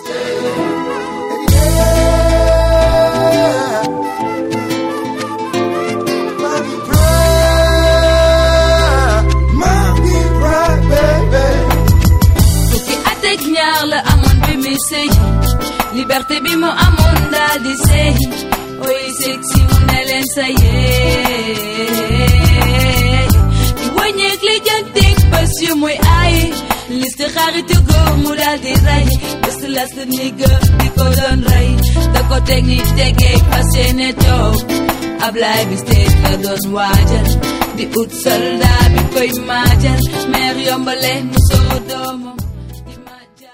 Liberté bi mo amoon daal di sey oy sexy mu ne leen sa yee di wàññeek li jantik bés yu muy ay liste xaritu góor mu daal di rey bés las nigga di ko doon rey da ko technique tegee passé ne toog Ablaye bi stage la doon waajal di ut soldat bi koy maajal meer yombale mu soo doomam